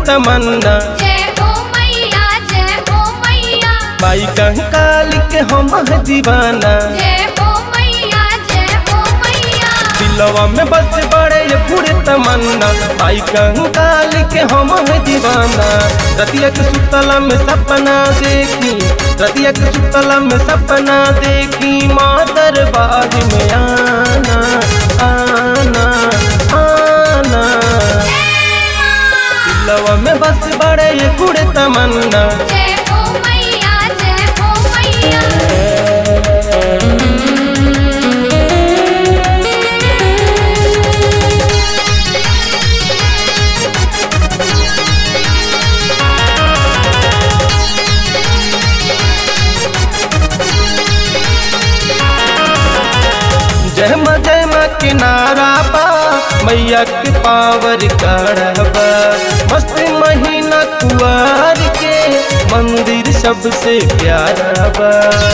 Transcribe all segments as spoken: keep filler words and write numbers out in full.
तमन्ना। जय हो मैया जय हो मैया, माई कंकाल के हम दीवाना। जय हो मैया जय हो मैया, दिलवा में बस बड़े ये पूरे तमन्ना। माई कंकाल के हम दीवाना। रतिया के सुतला में सपना देखी, रतिया के सुतला में सपना देखी, माँ दरबार में आना आना आना। दिलवा में बस बड़े ये पूरे तमन्ना। जय हो मैया जय हो मैया। जय माँ जय माँ के नारा बा, मैया के पावर करबा। मस्त महीना कुआर के मंदिर सबसे प्यारा बा।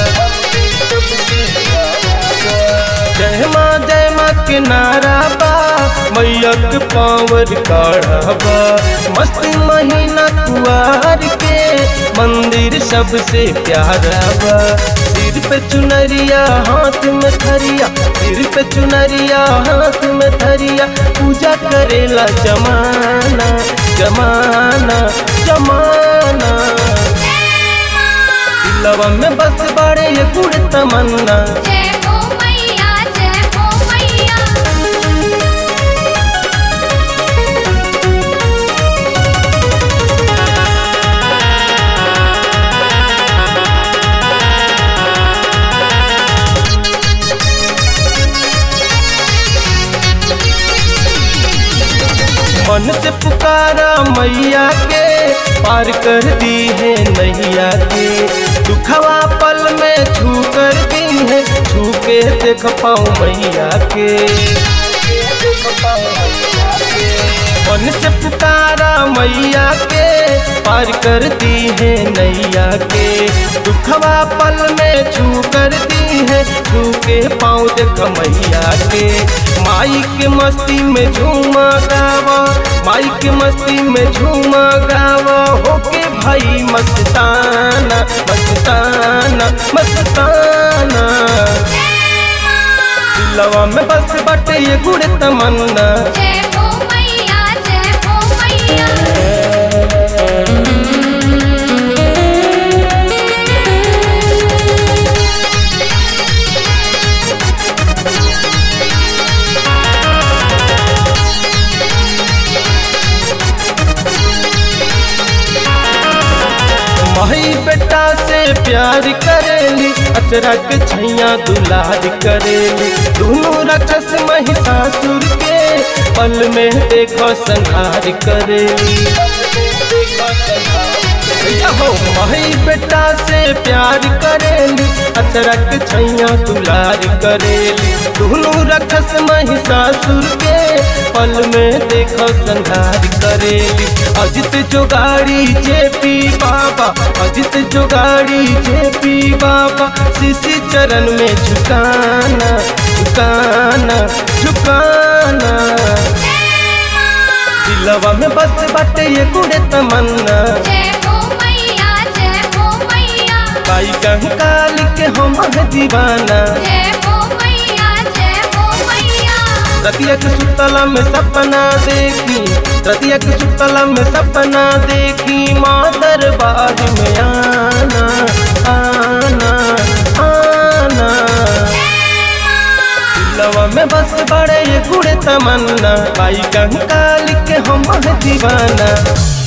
जय माँ जय माँ के नारा बा, मैया के पावर करबा। मस्त महीना कुआर के मंदिर सबसे प्यारा बा। सिर पे चुनरिया हाथ में थरिया, सिर पे चुनरिया हाथ में थरिया, पूजा करेला जमाना जमाना जमाना। दिलवा में बस बड़े ये गुड़ तमन्ना। जय हो मैया जय हो मैया। मन से पुकारा मैया के, पार कर दी है नैया के। दुखवा पल में छू कर दी है, छू के देख पाऊँ मैया के। मन से पुकारा मैया के, पार कर दी है नैया के। दुखवा पल में छू कर दी है, छू के पाँव देख मैया के। माई के मस्ती में झूमा गावा, माई के मस्ती में झूमा गावा, होके भाई मस्ताना मस्ताना मस्ताना। दिलवा में बस बटे ये गुड़ तमन्ना। जय हो मैया जय हो मैया। माई बेटा से प्यार करेली, अचरा के छैया दुलार करेली। दोनों राक्षस महिषासुर के पल में देखो संहार करेली। हो माई बेटा से प्यार करेली, अचरा के छैया दुलार करेली। दोनों राक्षस महिषासुर के पल में देखो संहार करेली। अजित जोगाड़ी जेपी बाबा, अजित जोगाड़ी जेपी बाबा, शिशि चरण में झुकाना झुकाना झुकाना। दिलवा में बस बाटे ये गुड़े तमन्ना। जय हो मैया जय हो मैया, माई कंकाल के हम दीवाना। जय हो मैया जय हो मैया। रतिया के सुतला में सपना देखी, रतिया के सुतला में सपना देखी, माँ दरबार में आना आना आना। दिलवा में बस बड़े ये गुड़ तमन्ना। माई कंकाल के हम दीवाना।